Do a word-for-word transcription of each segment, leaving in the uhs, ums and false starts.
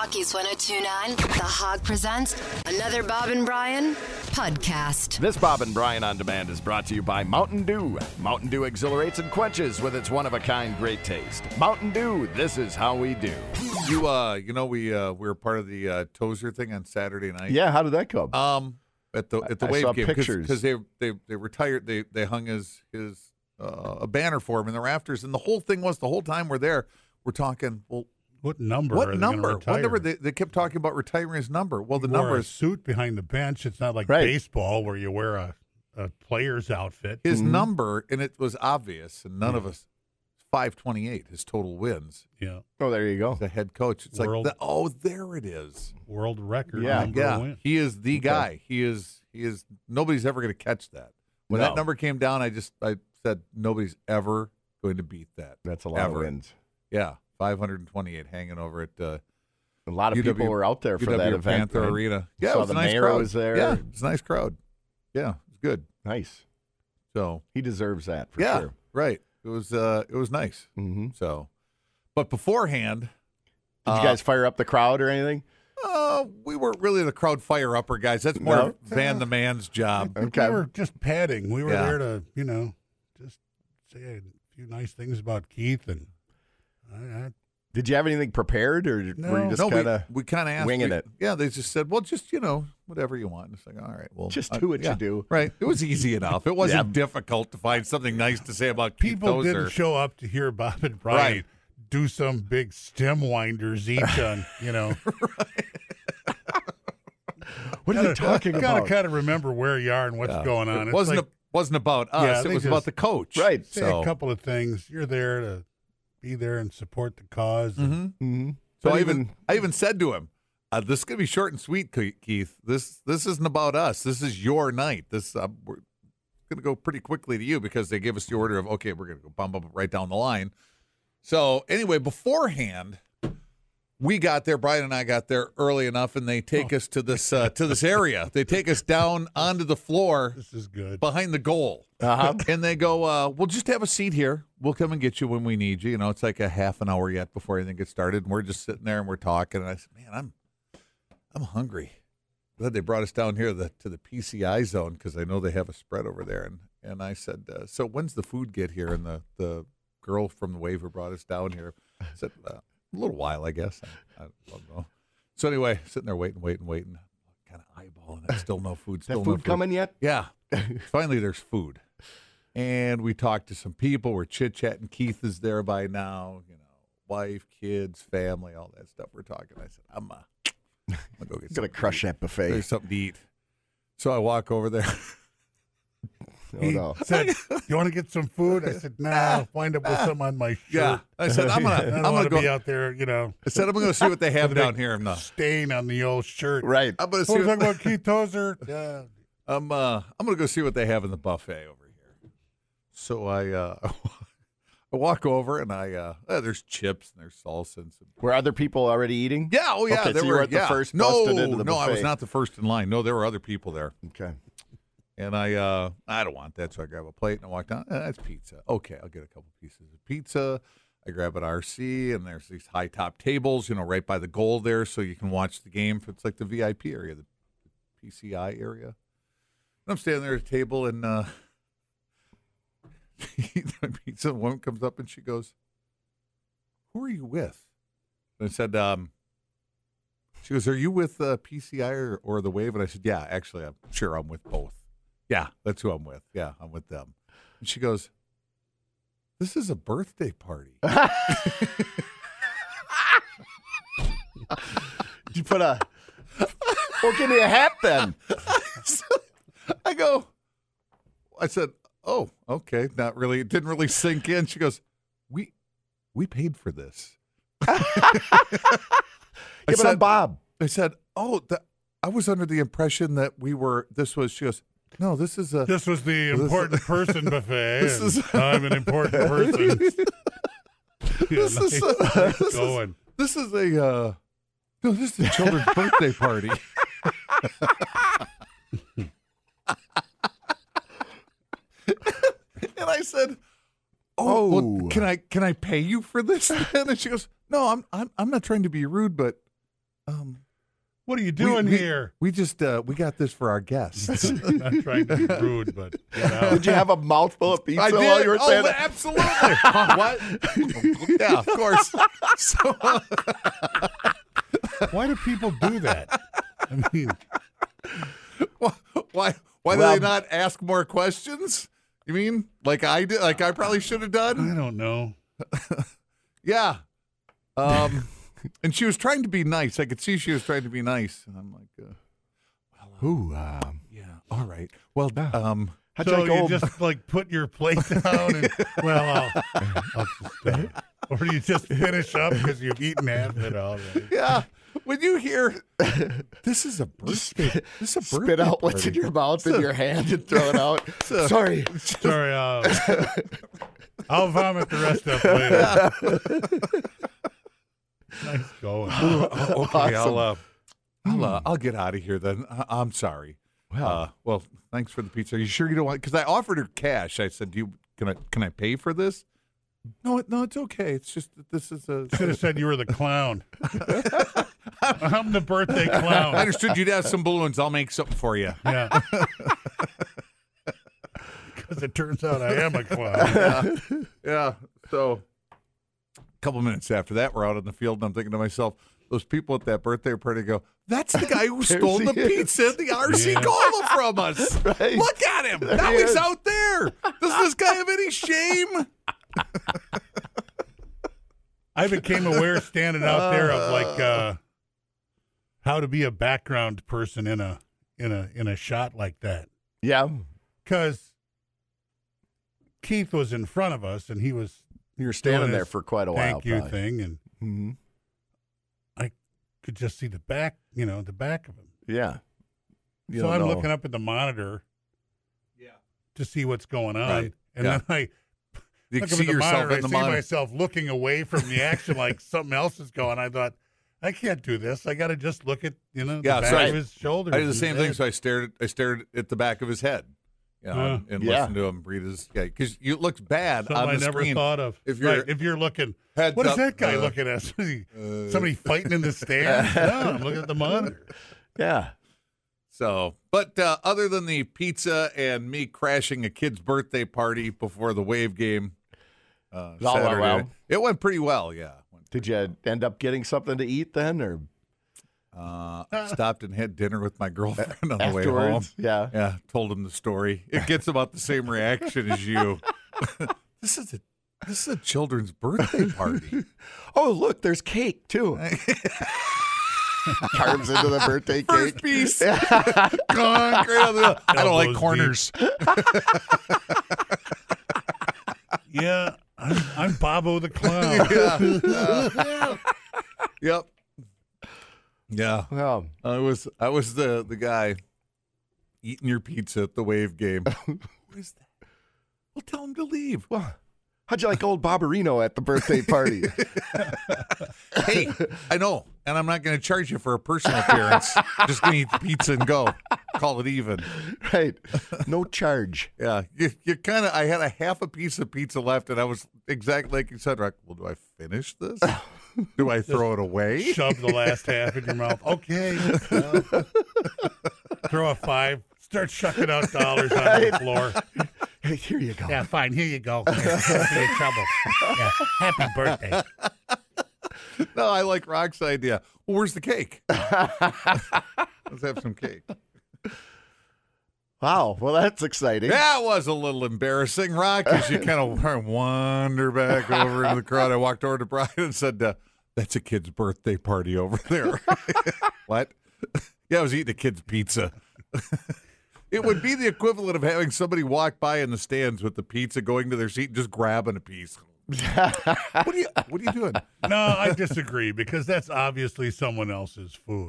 Rockies one oh two point nine, The Hog presents another Bob and Brian podcast. This Bob and Brian On Demand is brought to you by Mountain Dew. Mountain Dew exhilarates and quenches with its one-of-a-kind great taste. Mountain Dew, this is how we do. You, uh, you know, we uh, we were part of the uh, Tozer thing on Saturday night. Yeah, how did that go? Um, at the at the I Wave saw game pictures. because they they they retired. They they hung his his uh, a banner for him in the rafters, and the whole thing was the whole time we're there, we're talking. Well, what number? what are they number? gonna retire? What number? They, they kept talking about retiring his number. Well, the He wore number a is suit behind the bench. It's not like Right. baseball where you wear a, a player's outfit. his Mhm. number, and it was obvious, and none of us. five twenty-eight, his total wins. Yeah, Oh, there you go. The head coach. It's World- like, the, oh, there it is. world record. Yeah, number Yeah, win. he is the Okay. guy. He is. He is. Nobody's ever going to catch that. When No. that number came down, I just I said nobody's ever going to beat that. That's a lot Ever. of wins. Yeah, five hundred twenty-eight hanging over at uh, A lot of U W people were out there for U W that event. Panther right? Arena. Yeah, Saw it was the a nice mayor crowd. was there. Yeah, it was a nice crowd. Yeah, it was good. Nice. So He deserves that for yeah, sure. right. It was uh, it was nice. Mm-hmm. So, but beforehand, Did uh, you guys fire up the crowd or anything? Uh, we weren't really the crowd fire upper guys. That's more No? of Van the Man's job. Okay. We were just padding. We were Yeah. there to, you know, just say a few nice things about Keith. And I, I, Did you have anything prepared, or were you No. just no, kind of we, we kind of asked. winging we- it? Yeah, they just said, well, just, you know, whatever you want. It's like, all right, well. just uh, do what yeah. you do? Right. It was easy enough. It wasn't Yeah. difficult to find something nice to say about Keith people Tozer. didn't show up to hear Bob and Brian Right. do some big stem winders each on, you know. What are they talking Gotta about? kind of remember where you are and what's Yeah. going on. It It's wasn't like, a, wasn't about us. Yeah, it they was about just- the coach. Right. say So, a couple of things. You're there to be there and support the cause. and- Mhm. Mm-hmm. So But I even even I even said to him, uh, "This is gonna be short and sweet, Ke- Keith. This this isn't about us. This is your night. This uh, we're gonna go pretty quickly to you because they gave us the order of okay, we're gonna go bump bump right down the line." So anyway, beforehand, we got there. Brian and I got there early enough, and they take us to this uh, to this area. They take us down onto the floor This is good. behind the goal. uh-huh. And they go, uh, we'll just have a seat here. We'll come and get you when we need you. You know, it's like a half an hour yet before anything gets started. And we're just sitting there and we're talking. And I said, man, I'm I'm hungry. Glad they brought us down here to the, to the P C I zone because I know they have a spread over there. And and I said, uh, so when's the food get here? And the, the girl from the Wave who brought us down here said, uh, a little while, I guess. I, I don't know. So anyway, sitting there waiting, waiting, waiting, kind of eyeballing it. Still no food. Still That no food coming yet? Yeah. Finally, there's food. And we talked to some people. We're chit-chatting. Keith is there by now. You know, wife, kids, family, all that stuff. We're talking. I said, I'm, uh, I'm going to go get Gonna something crush to that eat. buffet. There's something to eat. So I walk over there. Oh He no. said, "You want to get some food?" I said, "Nah, I'll wind up with something on my shirt." Yeah. I said, I'm going I to don't I'm want gonna to be go. out there, you know, I said, I'm going to see what they have with a down big here. I'm, not, stain on the old shirt. Right. I'm going to Oh, see we're what, talking about Keith Tozer. Yeah. I'm, uh, I'm going to go see what they have in the buffet over here. So I, uh, I walk over and I, uh, uh, there's chips and there's salsa and some Were other people already eating? Yeah, oh yeah. Okay, there so you were were at the yeah. first No, busted into the no, I was buffet. not the first in line. No, there were other people there, Okay. and I, uh, I don't want that, so I grab a plate and I walk down. Eh, that's pizza. Okay, I'll get a couple pieces of pizza. I grab an R C, and there's these high top tables, you know, right by the goal there, so you can watch the game. It's like the V I P area, the P C I area. And I'm standing there at a table, and uh, the pizza woman comes up and she goes, "Who are you with?" And I said, um, she goes, "Are you with uh, P C I or, or the Wave?" And I said, "Yeah, actually, I'm sure I'm with both. Yeah, that's who I'm with. Yeah, I'm with them." And she goes, "This is a birthday party." Did you put a? Well, give me a hat then. I go, I said, "Oh, okay." Not really. It didn't really sink in. She goes, "We, we paid for this." Give it said- on Bob. I said, "Oh, the, I was under the impression that we were. This was." She goes, "No, this is a." This was the This- important person buffet. This and is- I'm an important person. This is a, Nice this is, going. this is a uh, no, this is a children's birthday party. And I said, "Oh, well, Oh. can I can I pay you for this?" Then? And she goes, "No, I'm I'm I'm not trying to be rude, but Um, What are you doing we, we, here? We just uh, we got this for our guests. Not trying to be rude, but get out. Did you have a mouthful of pizza I did. while you were oh, saying that? absolutely. Huh, what? Yeah, of course. So, Why do people do that? I mean, why why, why Well- do they not ask more questions? You mean like I did? Like I probably should have done? I don't know. Yeah. Um, and she was trying to be nice. I could see she was trying to be nice. And I'm like, uh, Ooh, um, yeah, all right. Well, um, how'd you So like you old? just like put your plate down and well, I'll, I'll just, uh, or do you just finish up because you've eaten half of it already? yeah. When you hear this is a birthday, this is a birthday Spit out what's in party. your mouth in your hand and throw it out. Sorry. Sorry, uh, I'll vomit the rest up later. Nice going. Oh, okay, I'll, uh, I'll, Hmm. uh, I'll get out of here then. I- I'm sorry. Well. Uh, well, thanks for the pizza. Are you sure you don't want? Because I offered her cash. I said, "Do you can I can I pay for this?" No, it, no, it's okay. It's just that this is a. Should have said you were the clown. I'm the birthday I clown. understood you'd have some balloons. I'll make something for you. Yeah. Because it turns out I am a clown. Yeah. So, a couple minutes after that, we're out in the field, and I'm thinking to myself, those people at that birthday party go, "That's the guy who stole the he is. pizza at the R C Yeah. Cola from us. Right. Look at him. Now he he's is. out there. Does this guy have any shame?" I became aware standing out there of like uh, how to be a background person in a in a in a shot like that. Yeah. Because Keith was in front of us and he was You were standing doing there his for quite a while. thank you probably. thing, and Mm-hmm. I could just see the back, you know, the back of him. Yeah. You so don't I'm know. looking up at the monitor, Yeah. to see what's going on, Right. and Yeah. then I You look can up see at the yourself monitor. in the I see monitor. myself looking away from the action like something else is going. I thought, I can't do this. I got to just look at you know the Yeah, back so I- of his shoulders. I did the and same his thing. head. So I stared. I stared at the back of his head, you know, Uh, and, and Yeah. listened to him read his. Yeah, because it looks bad Something on I the never screen. thought of. If you're- right, if you're looking, Heads what is up, that guy uh, looking at? Somebody, uh, somebody fighting in the stands? No, I'm looking at the monitor. Yeah. So, but uh, other than the pizza and me crashing a kid's birthday party before the Wave game, uh, It all went Saturday, well? it went pretty well. Yeah. Went Did you end up getting something to eat then, or Uh, stopped and had dinner with my girlfriend on the way home. afterwards? Yeah. Yeah, told him the story. It gets about the same reaction as you. This is a this is a children's birthday party. Oh, look, there's cake too. Carves into the birthday First cake. piece. Concrete on the- I don't like Elbows corners. Yeah, I'm, I'm Bobo the clown. Yeah. Yep. Yeah. Well, I was I was the the guy eating your pizza at the Wave game. Who is that? Well, tell him to leave. well, how'd you like old Barbarino at the birthday party? Hey, I know, and I'm not going to charge you for a personal appearance. Just going to eat the pizza and go. Call it even. Right. No charge. Yeah, you, you kind of. I had a half a piece of pizza left, and I was exactly like you said. Like, well, do I finish this? Do I throw it away? Shove the last half in your mouth. Okay. well, throw a five. Start shucking out dollars on the floor. Hey, here you go. Yeah, fine. Here you go. You're in trouble. Yeah. Happy birthday. No, I like Rock's idea. Well, where's the cake? Let's have some cake. Wow. Well, that's exciting. That was a little embarrassing, Rock, as you kind of wander back over into the crowd. I walked over to Brian and said, uh, that's a kid's birthday party over there. What? Yeah, I was eating a kid's pizza. It would be the equivalent of having somebody walk by in the stands with the pizza, going to their seat and just grabbing a piece. What are you what are you doing? No, I disagree because that's obviously someone else's food.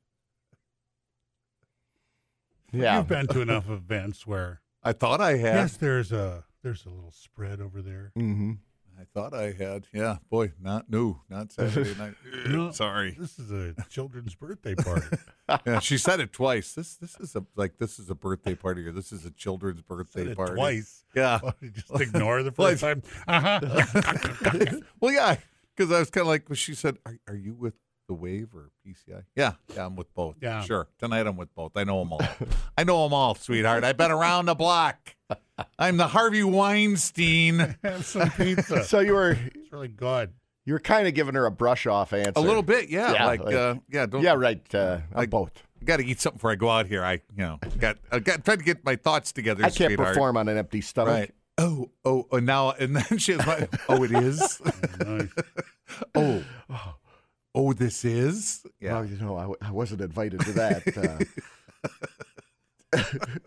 Yeah. You've been to enough events where I thought I had. yes, there's a there's a little spread over there. Mm-hmm. I thought I had. Yeah, boy, not new, not Saturday night. No. Sorry. This is a children's birthday party. Yeah, she said it twice. This this is a like this is a birthday party or this is a children's birthday Said it party. twice. Yeah. Why don't you just ignore the Like- first time. Uh huh. Well, yeah, because I was kind of like, well, she said, "Are, are you with the Wave or P C I? Yeah, yeah, I'm with both. Yeah. Sure. Tonight I'm with both. I know them all. I know them all, sweetheart. I've been around the block. I'm the Harvey Weinstein. Have some pizza. So you were It's really good. you were kind of giving her a brush off answer. A little bit, yeah. Yeah, like, like- uh, yeah, don't. Yeah, right. Uh, I'm Like- both. Got to eat something before I go out here. I, you know, got, I got trying to get my thoughts together. I can't sweetheart. perform on an empty stomach. Right. Oh, oh, and now, and then she was like, oh, it is? Nice. oh, oh, this is? Yeah. Well, you know, I, w- I wasn't invited to that. Uh,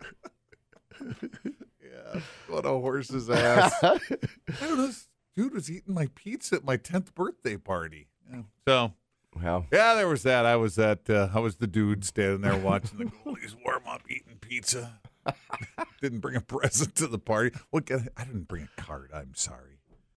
Yeah. What a horse's ass. I don't know. This dude was eating my pizza at my tenth birthday party. Yeah. So, well, yeah, there was that. I was that. Uh, I was the dude standing there watching the goalies warm up, eating pizza. Didn't bring a present to the party. What? I didn't bring a card. I'm sorry.